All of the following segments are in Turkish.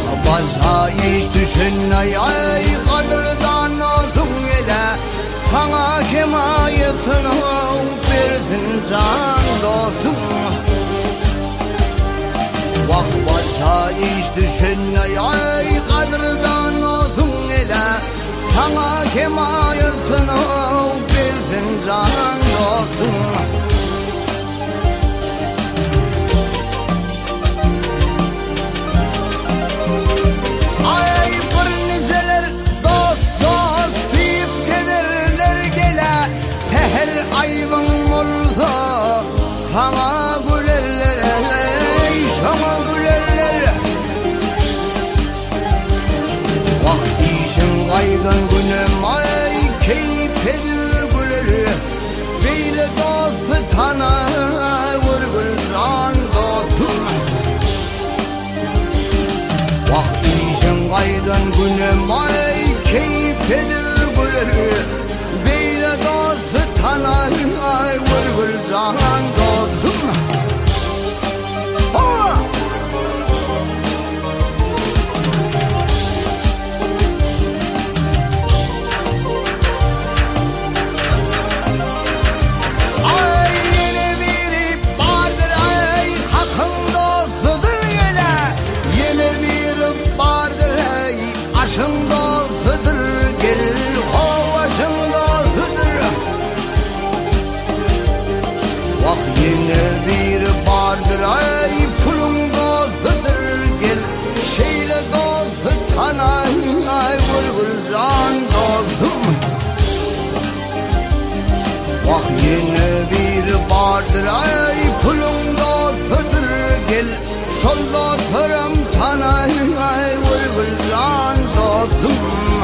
Bakmasa hiç düşünme ay kadırdan olsun ele. Sana himayetini versin can dostum. Bakmasa hiç düşünme ay kadırdan olsun ele. Sana himayetini versin can dostum. Ayvın olsa sana gülerler, sana gülerler. Vaktişin kaygın günüm ay keyif edir güler. Beyle dostu sana vurgul can dostum. Vaktişin kaygın günüm ay keyif edir güler. Beyle dostu sana ay vurgul can dostum. Ay yeni biri vardır ay hakkın dostudur yele. Yeni biri vardır ay aşın dostudur gel kovasın dostudur. Bak yine bir vardır ay pulun dostudur gel. Şeyle dostu sana ay vurgul can dostum. Bak yine bir vardır ay pulun dostudur gel. Sol dostum sana ay vurgul can dostum.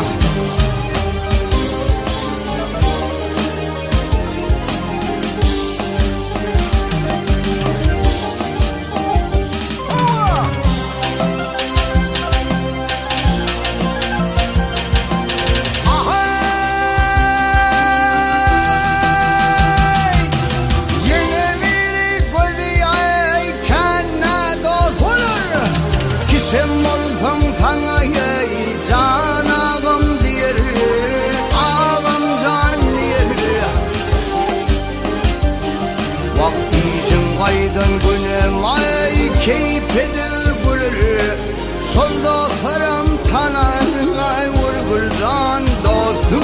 Aydın günüm ay keyif edir gülür. Solda karam sana ay vurgul can dostum.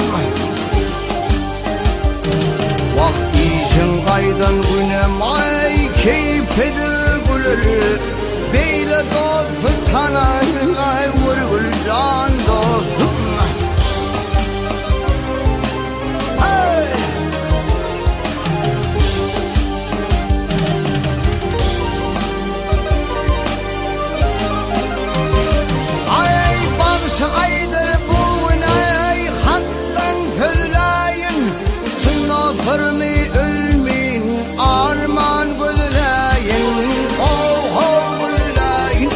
Vaktişin kaydın günüm ay keyif edir gülür. Beyle dostu sana ay vurgul can dostum. Aydır bu ay haktan söyleyin. Sınafırını ölmeyin arman güleyin. Oh oh güleyin.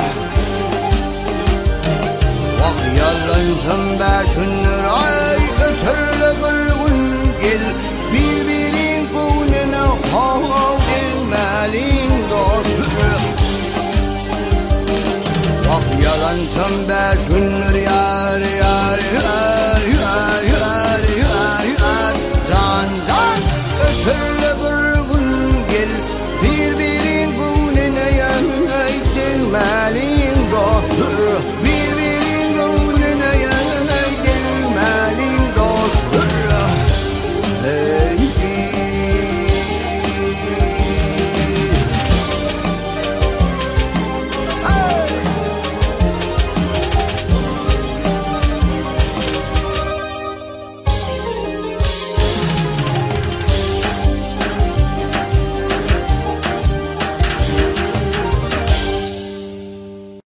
Bak yalansın be şunlar ay ötürlü bir gün gel. Birbirin gününe oh gelmelin dostum. Bak yalansın be şunlar